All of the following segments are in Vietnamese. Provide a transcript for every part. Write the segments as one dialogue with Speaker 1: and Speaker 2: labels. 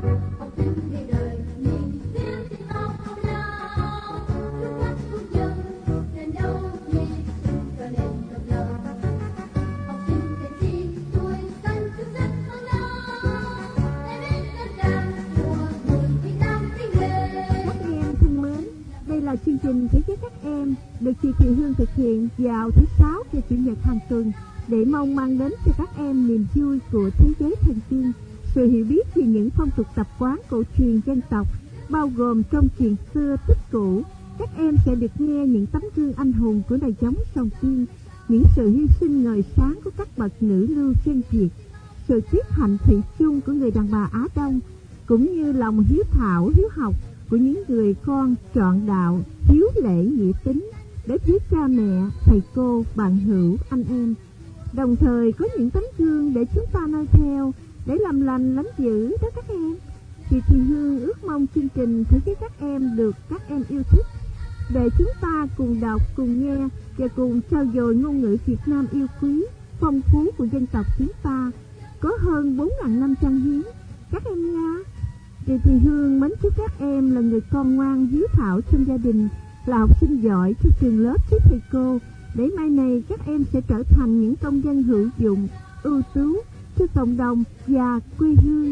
Speaker 1: học sinh ngày đời nhìn tiếng tiếng học nào chúc các quốc dân đến đâu đi cho nên tập lòng học sinh thành chi tuổi xanh thức giấc hôm nào để biết tất cả mùa mùi Việt Nam tiếng lên.
Speaker 2: Các em thân mến, đây là chương trình Thế giới các em được chị Thị Hương thực hiện vào thứ Sáu và Chủ nhật hàng tuần để mong mang đến cho các em niềm vui của thế giới thần tiên, sự hiểu biết về những phong tục tập quán cổ truyền dân tộc, bao gồm trong chuyện xưa tích cũ. Các em sẽ được nghe những tấm gương anh hùng của đời chống sông Tiên, những sự hy sinh ngời sáng của các bậc nữ lưu chân Việt, sự tiết hạnh thủy chung của người đàn bà Á Đông, cũng như lòng hiếu thảo hiếu học của những người con trọn đạo, hiếu lễ nghĩa tính đối với cha mẹ, thầy cô, bạn hữu, anh em. Đồng thời có những tấm gương để chúng ta noi theo, để làm lành lánh dữ đó các em. Chị Thị Hương ước mong chương trình Thế giới các em được các em yêu thích, để chúng ta cùng đọc, cùng nghe và cùng trao dồi ngôn ngữ Việt Nam yêu quý, phong phú của dân tộc chúng ta, có hơn 4.000 năm trang hiến. Các em nha. Chị Thị Hương mến chúc các em là người con ngoan hiếu thảo trong gia đình, là học sinh giỏi cho trường lớp với thầy cô, để mai này các em sẽ trở thành những công dân hữu dụng, ưu tú cho cộng đồng và quê hương.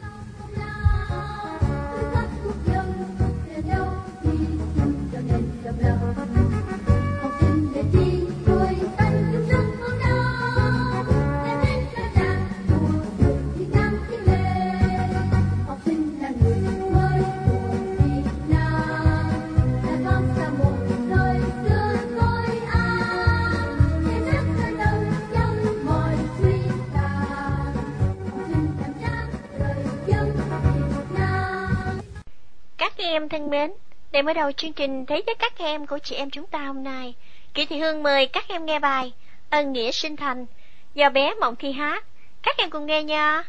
Speaker 3: Các em thân mến, để mở đầu chương trình Thế giới các em của chị em chúng ta hôm nay, Chị Thị Hương mời các em nghe bài Ân Nghĩa Sinh Thành do bé Mộng Thi hát. Các em cùng nghe nha.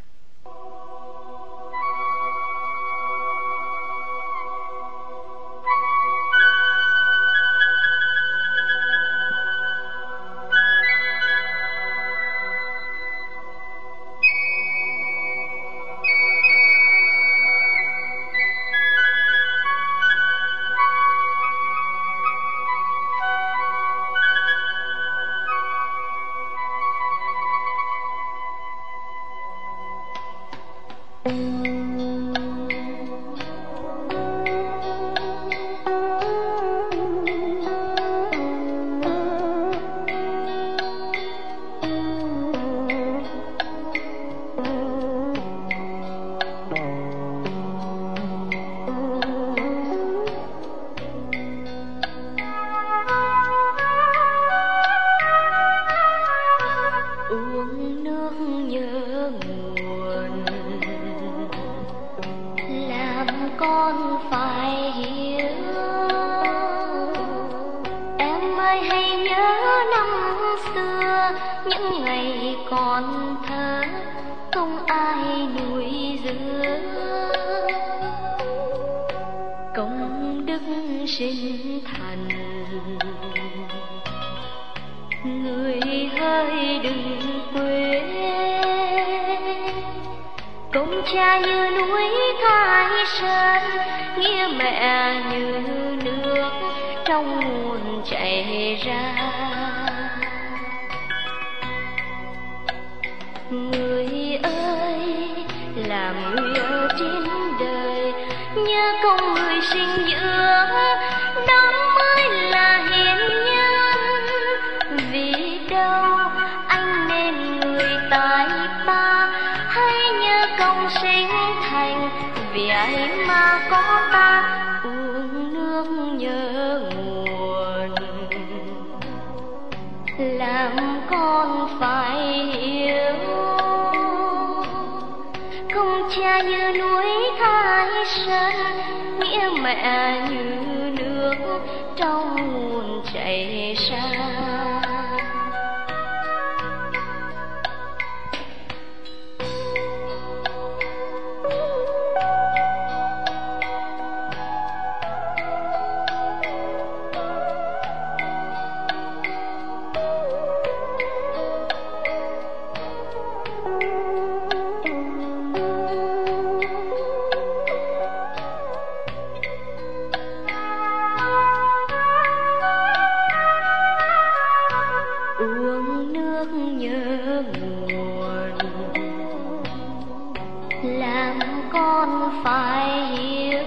Speaker 4: làm con phải hiểu.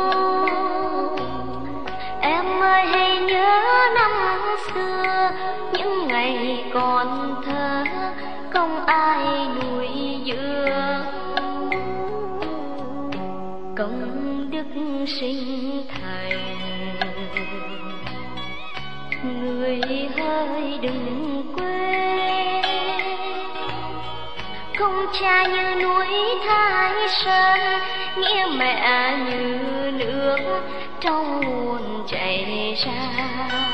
Speaker 4: Em ơi hãy nhớ năm xưa, những ngày còn thơ không ai nuôi dưỡng. Công đức sinh thành, người hỡi đừng quên. Công cha như núi Thái Sơn, nghĩa mẹ như nước trong nguồn chảy ra.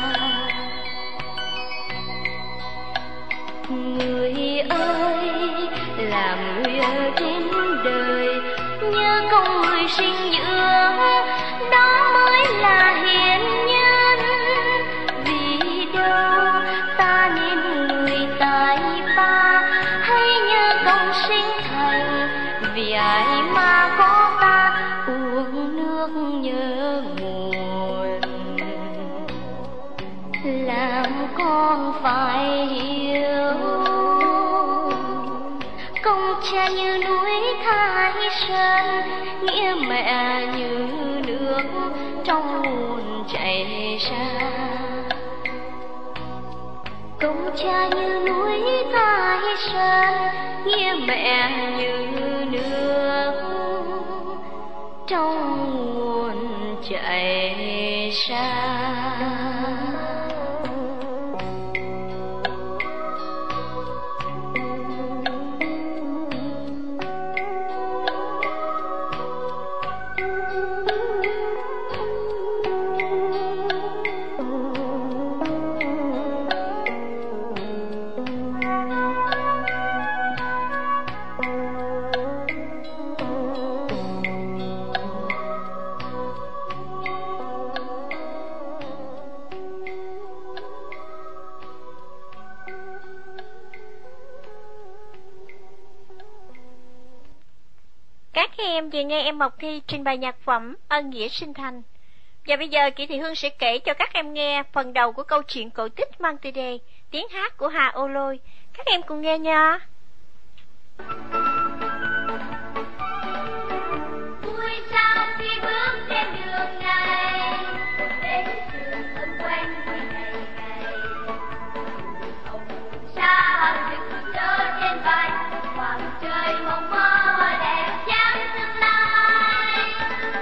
Speaker 4: Người ơi, làm người ở trên đời, nhớ công người sinh dưỡng, đó mới là hiền nhân. Vì đâu ta nên người tài ba, hãy nhớ công sinh thành. Vì ai mà có ta uống nước nhớ nguồn, làm con phải hiểu. Công cha như núi Thái Sơn, nghĩa mẹ như nước trong nguồn chảy ra. Công cha như núi Thái Sơn, nghĩa mẹ như nước trong nguồn chảy ra.
Speaker 3: Các em vừa nghe em Mộc Thi trình bày nhạc phẩm Ân Nghĩa Sinh Thành. Và bây giờ Kỷ Thị Hương sẽ kể cho các em nghe phần đầu của câu chuyện cổ tích mang tiêu đề Tiếng hát của Hà Ô Lôi. Các em cùng nghe nha.
Speaker 1: Vui sao khi bước trên đường này, đến trường xung quanh vui ngày ngày. Hồng sa rực rỡ trên vai, khoảng trời mộng mơ đẹp trắng tương lai.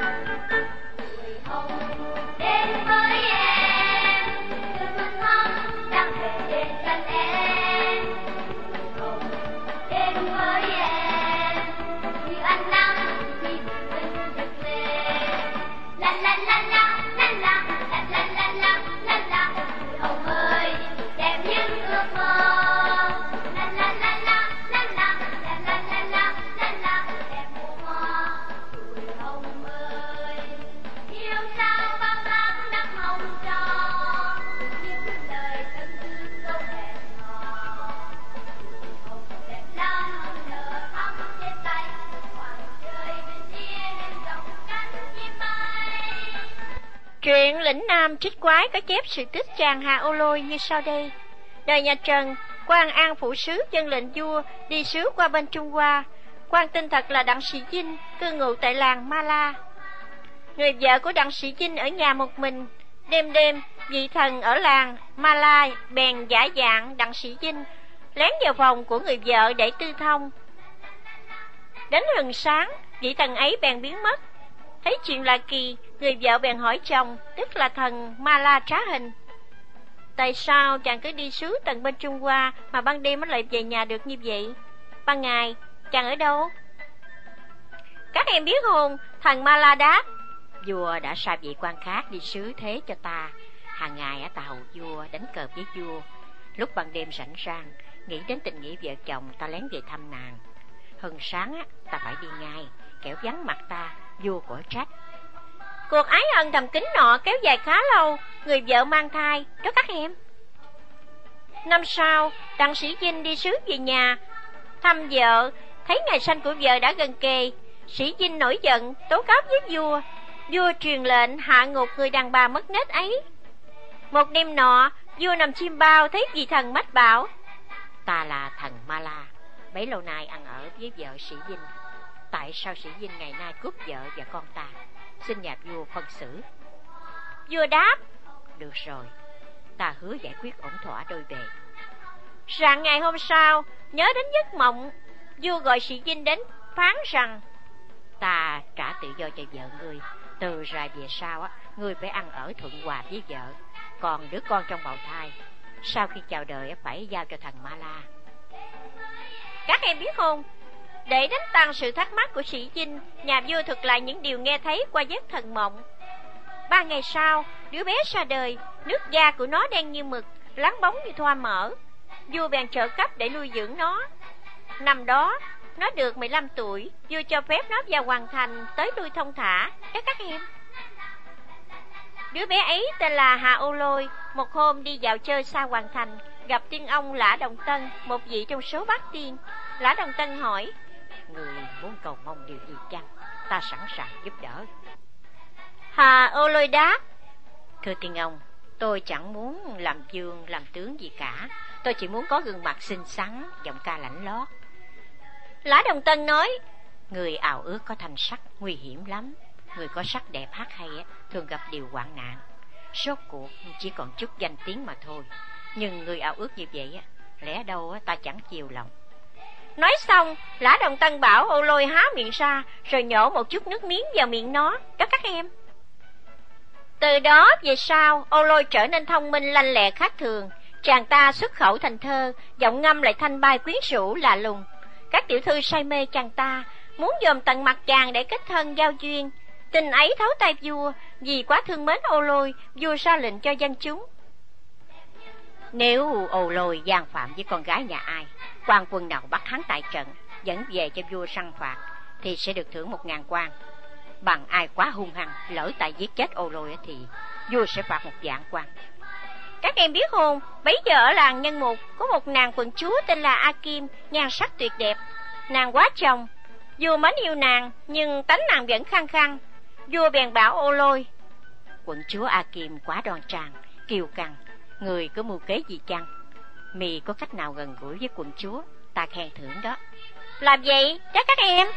Speaker 1: Tuổi hồng đến với em, cơn xuân thắm đang về đến gần em. Tuổi hồng đến với em, như ánh nắng khi bình rực lên. La la la la la la la la la la la la. Tuổi hồng ơi đẹp những ước mơ. La la la la la la la la la la la la. Đẹp mùa hoa tuổi hồng ơi, yêu sao bao tháng năm hồng tròn, những lời tâm tư câu hẹn hò. Tuổi hồng đẹp lắm nở thắm trên tay, khoảng trời bình yên em rộng cánh chim bay.
Speaker 3: Truyện Lĩnh Nam Trích Quái có chép sự tích chàng Hà Ô Lôi như sau đây. Đời nhà Trần, quan An phụ sứ dân lệnh vua đi sứ qua bên Trung Hoa. Quan tên thật là Đặng Sĩ Vinh, cư ngụ tại làng Ma La. Người vợ của Đặng Sĩ Vinh ở nhà một mình. Đêm đêm, vị thần ở làng Ma La bèn giả dạng Đặng Sĩ Vinh, lén vào phòng của người vợ để tư thông. Đến hừng sáng, vị thần ấy bèn biến mất. Thấy chuyện lạ kỳ, người vợ bèn hỏi chồng, tức là thần Ma La trá hình: tại sao chàng cứ đi sứ tận bên Trung Hoa mà ban đêm mới lại về nhà được như vậy? Ban ngày chàng ở đâu? Các em biết không? Thần Ma La đáp: vua đã sai vị quan khác đi sứ thế cho ta. Hàng ngày ở ta hầu vua, đánh cờ với vua. Lúc ban đêm rảnh rang, nghĩ đến tình nghĩa vợ chồng, ta lén về thăm nàng. Hừng sáng ta phải đi ngay, kẻo vắng mặt ta vua của trách. Cuộc ái ân thầm kín nọ kéo dài khá lâu. Người vợ mang thai đó các em. Năm sau, Đặng Sĩ Vinh đi sứ về nhà thăm vợ. Thấy ngày sanh của vợ đã gần kề, Sĩ Vinh nổi giận tố cáo với vua. Vua truyền lệnh hạ ngục người đàn bà mất nết ấy. Một đêm nọ, vua nằm chiêm bao thấy vị thần mách bảo: ta là thần Ma La, bấy lâu nay ăn ở với vợ Sĩ Vinh.
Speaker 5: tại sao Sĩ Vinh ngày nay cướp vợ và con ta? Xin nhà vua phân xử.
Speaker 3: Vua đáp:
Speaker 5: Được rồi, ta hứa giải quyết ổn thỏa đôi bề.
Speaker 3: Rạng ngày hôm sau, nhớ đến giấc mộng, vua gọi Sĩ Vinh đến phán rằng:
Speaker 5: Ta trả tự do cho vợ ngươi. Từ ra về sau ngươi phải ăn ở thuận hòa với vợ. Còn đứa con trong bào thai, sau khi chào đời phải giao cho thần Ma La.
Speaker 3: Các em biết không, để đánh tan sự thắc mắc của Sĩ Vinh, nhà vua thuật lại những điều nghe thấy qua giấc thần mộng. 3 ngày sau, đứa bé ra đời, nước da của nó đen như mực, láng bóng như thoa mỡ. Vua bèn trợ cấp để nuôi dưỡng nó. Năm đó, nó được 15 tuổi, vua cho phép nó vào hoàng thành tới lui thông thả. Các em, đứa bé ấy tên là Hà Ô Lôi. Một hôm đi dạo chơi xa hoàng thành, gặp tiên ông Lã Đồng Tân, một vị trong số bát tiên. Lã Đồng Tân hỏi:
Speaker 5: Người muốn cầu mong điều gì chăng? Ta sẵn sàng giúp đỡ.
Speaker 3: Hà Ô Lôi đáp:
Speaker 5: Thưa tiên ông, tôi chẳng muốn làm vương làm tướng gì cả. Tôi chỉ muốn có gương mặt xinh xắn, giọng ca lạnh lót.
Speaker 3: Lã Đồng Tân nói:
Speaker 5: Người ào ước có thanh sắc nguy hiểm lắm. Người có sắc đẹp hát hay thường gặp điều hoạn nạn. Rốt cuộc chỉ còn chút danh tiếng mà thôi. Nhưng người ào ước như vậy lẽ đâu ta chẳng chiều lòng.
Speaker 3: Nói xong, Lã Đồng Tân bảo Ô Lôi há miệng ra, rồi nhổ một chút nước miếng vào miệng nó. Các em, từ đó về sau, Ô Lôi trở nên thông minh lanh lẹ khác thường. Chàng ta xuất khẩu thành thơ, giọng ngâm lại thanh bai quyến rũ lạ lùng. Các tiểu thư say mê chàng ta, muốn dòm tận mặt chàng để kết thân giao duyên. Tình ấy thấu tay vua, vì quá thương mến Ô Lôi, vua ra lệnh cho dân chúng:
Speaker 5: Nếu Ô Lôi gian phạm với con gái nhà ai, quan quân nào bắt hắn tại trận, dẫn về cho vua săn phạt, thì sẽ được thưởng 1000 quan. Bằng ai quá hung hăng, lỡ tại giết chết Ô Lôi thì vua sẽ phạt 1,000 quan.
Speaker 3: Các em biết không, bấy giờ ở làng Nhân Mục có một nàng quận chúa tên là A Kim, nhan sắc tuyệt đẹp. Nàng quá chồng, vua mến yêu nàng, nhưng tánh nàng vẫn khăng khăng. Vua bèn bảo Ô Lôi:
Speaker 5: Quận chúa A Kim quá đoan trang, kiêu căng, người có mưu kế gì chăng? Mì có cách nào gần gũi với quận chúa, ta khen thưởng đó.
Speaker 3: Làm vậy chắc các em.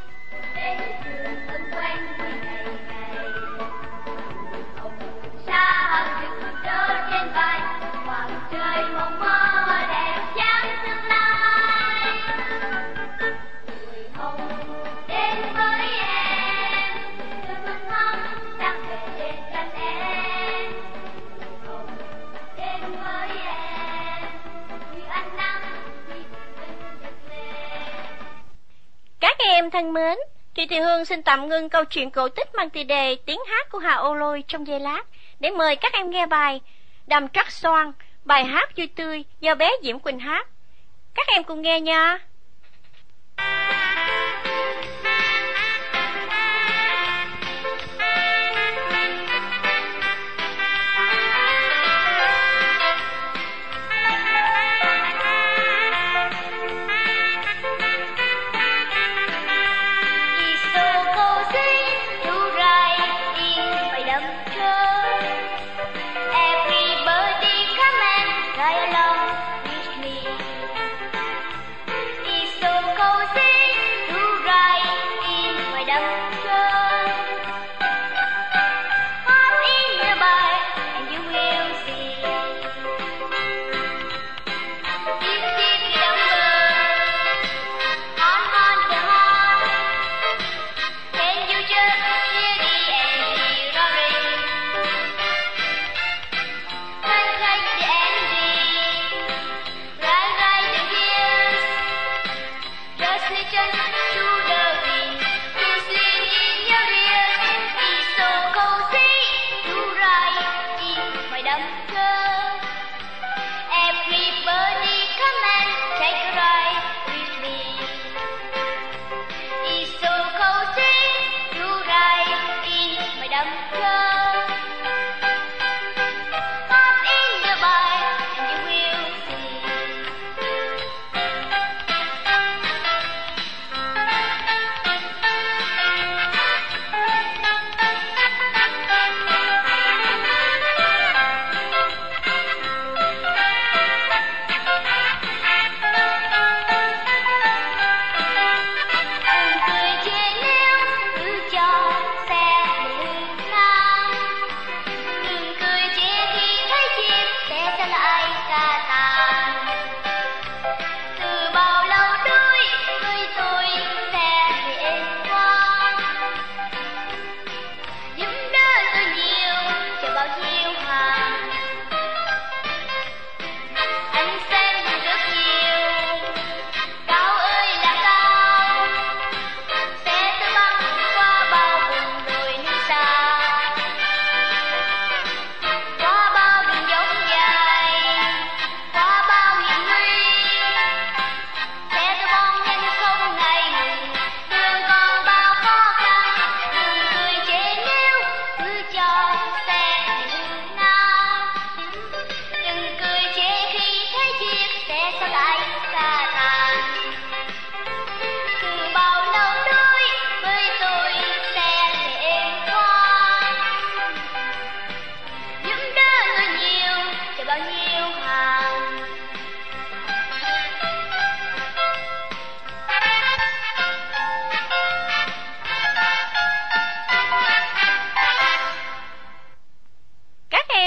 Speaker 3: Các em thân mến, Chị Thị Hương xin tạm ngưng câu chuyện cổ tích mang tựa đề Tiếng hát của Hà Ô Lôi trong giây lát để mời các em nghe bài Đầm Trắc Xoan, bài hát vui tươi do bé Diễm Quỳnh hát. Các em cùng nghe nha.
Speaker 4: It's so cozy.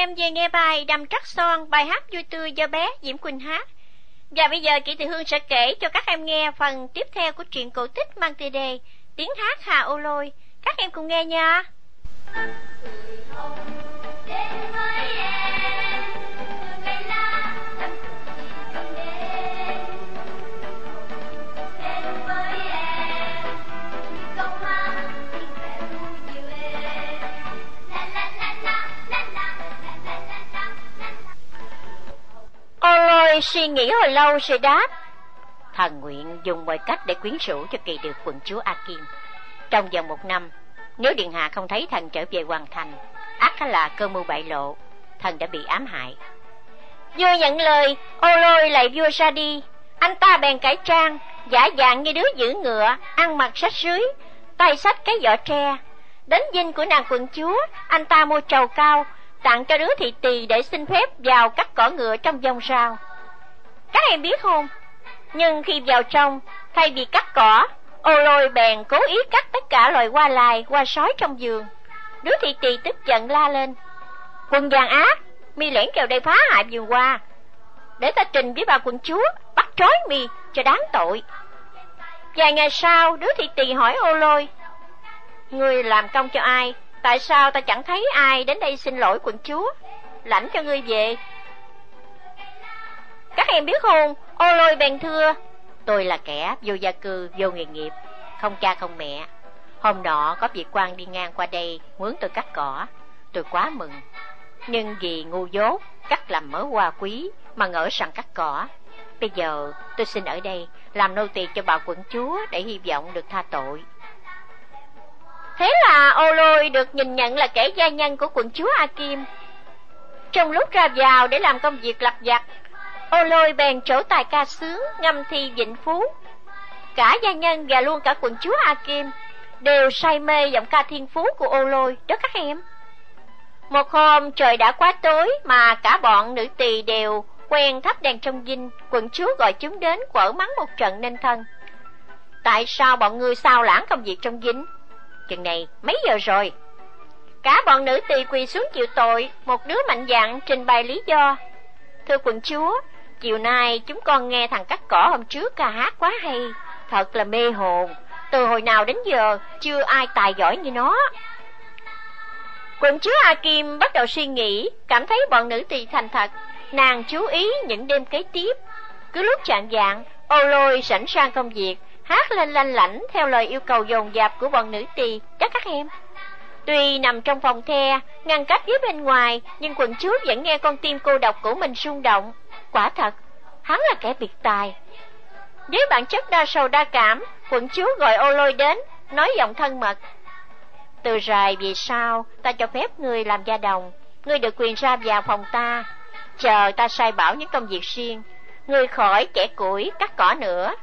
Speaker 3: em về nghe bài Đầm Trắc Son, bài hát vui tươi do bé Diễm Quỳnh hát. Và bây giờ Kỷ Thị Hương sẽ kể cho các em nghe phần tiếp theo của truyện cổ tích mang tựa đề Tiếng hát Hà Ô Lôi. Các em cùng nghe nha. Ô Lôi suy nghĩ hồi lâu rồi đáp:
Speaker 5: Thần nguyện dùng mọi cách để quyến rũ cho Kỳ được quận chúa A Kim. Trong vòng 1 năm, nếu điện hạ không thấy thần trở về hoàng thành, ắt là cơ mưu bại lộ, thần đã bị ám hại.
Speaker 3: Vua nhận lời, Ô Lôi lại vua ra đi. Anh ta bèn cải trang, giả dạng như đứa giữ ngựa, ăn mặc rách rưới, tay xách cái giỏ tre. Đến dinh của nàng quận chúa, anh ta mua trầu cao, tặng cho đứa thị tỳ để xin phép vào cắt cỏ ngựa trong vòng rào. Các em biết không, nhưng khi vào trong, thay vì cắt cỏ, Ô Lôi bèn cố ý cắt tất cả loài hoa lai, hoa sói trong vườn. Đứa thị tỳ tức giận la lên: Quần vàng ác, mi lẻn vào đây phá hại vườn hoa, để ta trình với bà quận chúa, bắt trói mi cho đáng tội. Vài ngày sau, đứa thị tỳ hỏi Ô Lôi: Ngươi làm công cho ai? Tại sao ta chẳng thấy ai đến đây xin lỗi quận chúa, lãnh cho ngươi về? Các em biết không, Ô Lôi bèn thưa:
Speaker 5: Tôi là kẻ vô gia cư, vô nghề nghiệp, không cha không mẹ. Hôm nọ có vị quan đi ngang qua đây muốn tôi cắt cỏ, tôi quá mừng. Nhưng vì ngu dốt, cắt làm mớ hoa quý mà ngỡ rằng cắt cỏ. Bây giờ tôi xin ở đây làm nô tỳ cho bà quận chúa để hy vọng được tha tội.
Speaker 3: Thế là Ô Lôi được nhìn nhận là kẻ gia nhân của quận chúa A Kim. Trong lúc ra vào để làm công việc lặt vặt, Ô Lôi bèn trổ tài ca sướng, ngâm thi vịnh phú. Cả gia nhân và luôn cả quận chúa A Kim đều say mê giọng ca thiên phú của Ô Lôi đó các em. Một hôm trời đã quá tối mà cả bọn nữ tỳ đều quen thắp đèn trong dinh. Quận chúa gọi chúng đến quở mắng một trận nên thân: Tại sao bọn ngươi sao lãng công việc trong dinh? Chừng này mấy giờ rồi? Cả bọn nữ tỳ quỳ xuống chịu tội. Một đứa mạnh dạn trình bày lý do: Thưa quận chúa, chiều nay chúng con nghe thằng cắt cỏ hôm trước ca hát quá hay, thật là mê hồn. Từ hồi nào đến giờ chưa ai tài giỏi như nó. Quận chúa A Kim bắt đầu suy nghĩ, cảm thấy bọn nữ tỳ thành thật. Nàng chú ý những đêm kế tiếp. Cứ lúc chạng vạng, Ô Lôi sảnh sang công việc, hát lên lanh lảnh theo lời yêu cầu dồn dập của bọn nữ tỳ đó các em. Tuy nằm trong phòng the, ngăn cách với bên ngoài, nhưng quận chúa vẫn nghe con tim cô độc của mình rung động. Quả thật, hắn là kẻ biệt tài. Với bản chất đa sầu đa cảm, quận chúa gọi Ô Lôi đến, nói giọng thân mật: Từ rày vì sao ta cho phép ngươi làm gia đồng, ngươi được quyền ra vào phòng ta, chờ ta sai bảo những công việc riêng, ngươi khỏi chẻ củi cắt cỏ nữa.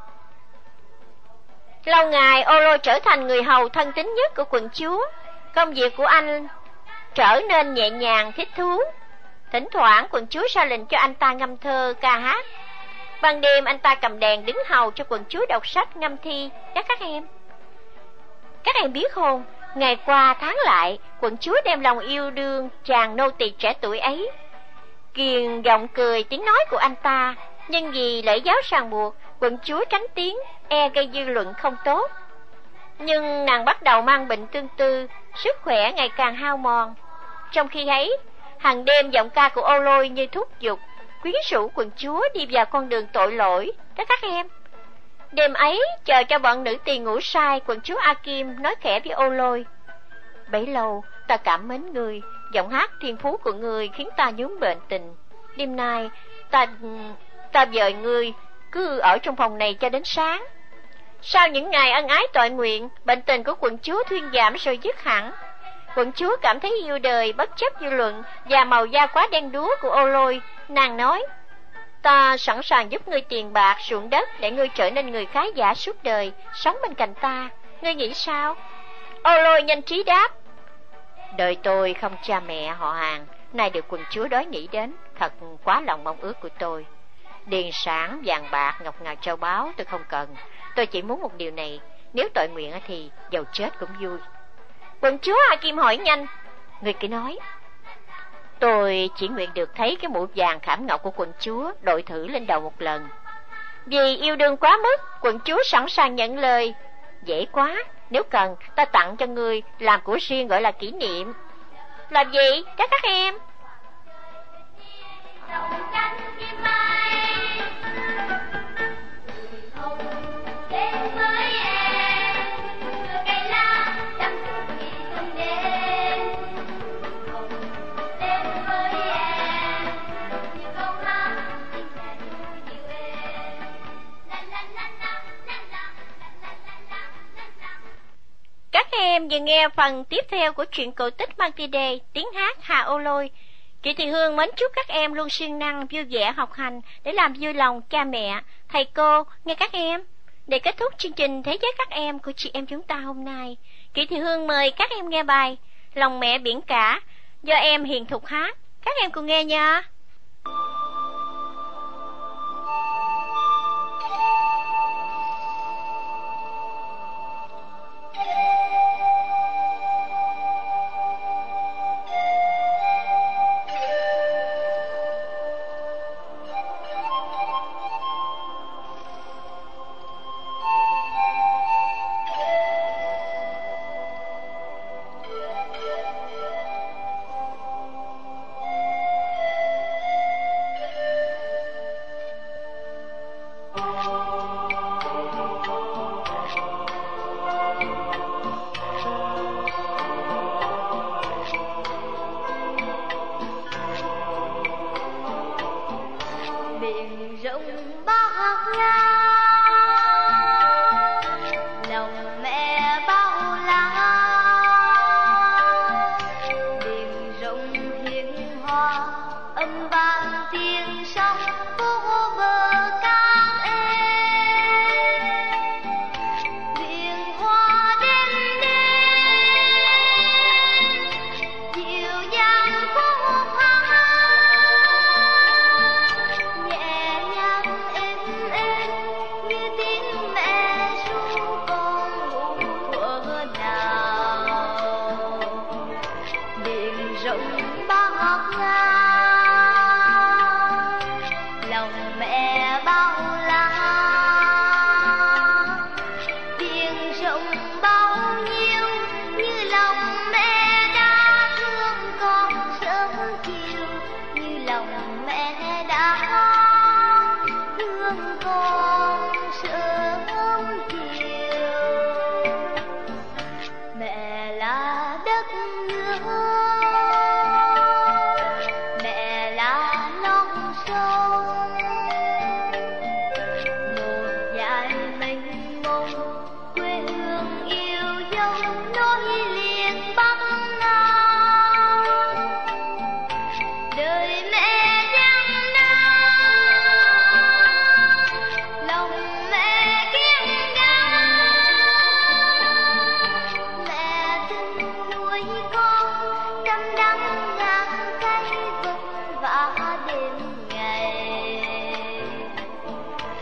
Speaker 3: Lâu ngày Ô Lôi trở thành người hầu thân tín nhất của quận chúa. Công việc của anh trở nên nhẹ nhàng thích thú. Thỉnh thoảng quận chúa ra lệnh cho anh ta ngâm thơ ca hát. Ban đêm anh ta cầm đèn đứng hầu cho quận chúa đọc sách ngâm thi đó các em. Các em biết không, ngày qua tháng lại, quận chúa đem lòng yêu đương chàng nô tỳ trẻ tuổi ấy. Kiền giọng cười tiếng nói của anh ta, nhưng vì lễ giáo ràng buộc, quận chúa tránh tiếng, e gây dư luận không tốt. Nhưng nàng bắt đầu mang bệnh tương tư, sức khỏe ngày càng hao mòn. Trong khi ấy, hàng đêm giọng ca của Ô Lôi như thúc giục, quyến rũ quận chúa đi vào con đường tội lỗi đó các em. Đêm ấy, chờ cho bọn nữ tỳ ngủ say, quận chúa A Kim nói khẽ với Ô Lôi: Bấy lâu ta cảm mến ngươi, giọng hát thiên phú của ngươi khiến ta nhuốm bệnh tình. Đêm nay ta dời ngươi cứ ở trong phòng này cho đến sáng. Sau những ngày ân ái toại nguyện, bệnh tình của quận chúa thuyên giảm rồi dứt hẳn. Quận chúa cảm thấy yêu đời bất chấp dư luận và màu da quá đen đúa của Ô Lôi. Nàng nói: Ta sẵn sàng giúp ngươi tiền bạc, ruộng đất để ngươi trở nên người khá giả suốt đời, sống bên cạnh ta. Ngươi nghĩ sao? Ô Lôi nhanh trí đáp: Đời tôi không cha mẹ họ hàng, nay được quận chúa đói nghĩ đến, thật quá lòng mong ước của tôi. Điền sản, vàng bạc, ngọc ngà châu báu tôi không cần. Tôi chỉ muốn một điều này, nếu tội nguyện thì dầu chết cũng vui. Quận chúa A Kim hỏi nhanh: Người cứ nói. Tôi chỉ nguyện được thấy cái mũi vàng khảm ngọc của quận chúa đội thử lên đầu một lần. Vì yêu đương quá mức, quận chúa sẵn sàng nhận lời. Dễ quá, nếu cần ta tặng cho người làm của riêng gọi là kỷ niệm. Làm gì các em? Các em vừa nghe phần tiếp theo của truyện cổ tích mang tiêu đề Tiếng hát Hà Ô Lôi. Chị Thị Hương mến chúc các em luôn siêng năng, vui vẻ học hành để làm vui lòng cha mẹ, thầy cô, nghe các em. Để kết thúc chương trình Thế giới các em của chị em chúng ta hôm nay, chị Thị Hương mời các em nghe bài Lòng mẹ biển cả do em Hiền Thục hát. Các em cùng nghe nha.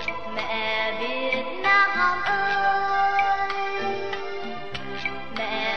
Speaker 4: Mẹ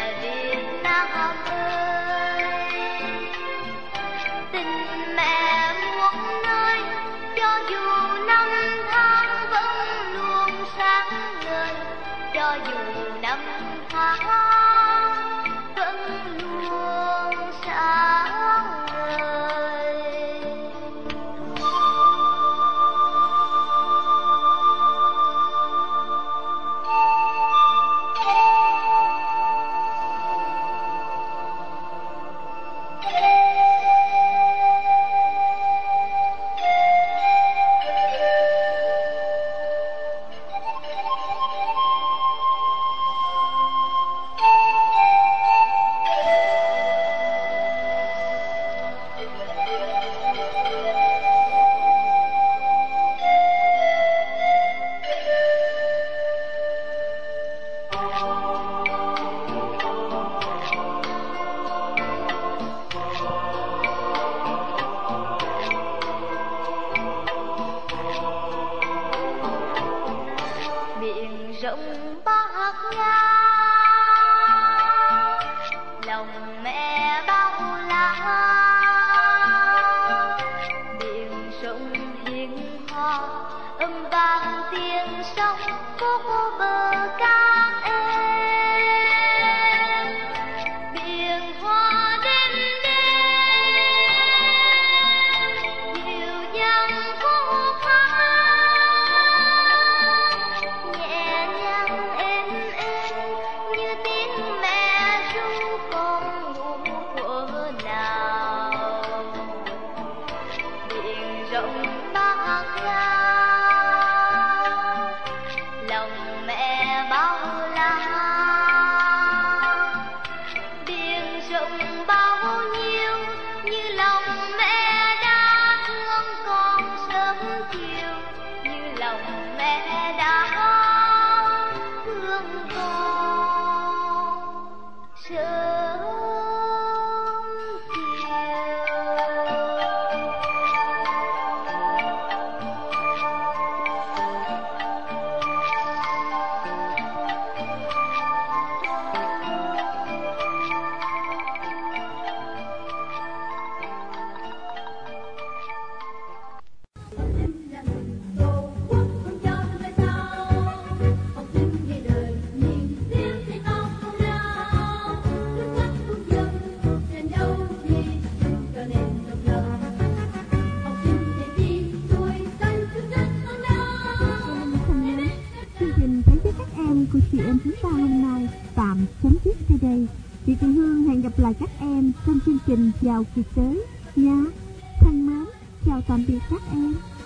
Speaker 2: tạm chấm dứt tại đây. Chị Thị Hương hẹn gặp lại các em trong chương trình vào kỳ tới nha. Thân mến, chào tạm biệt các em.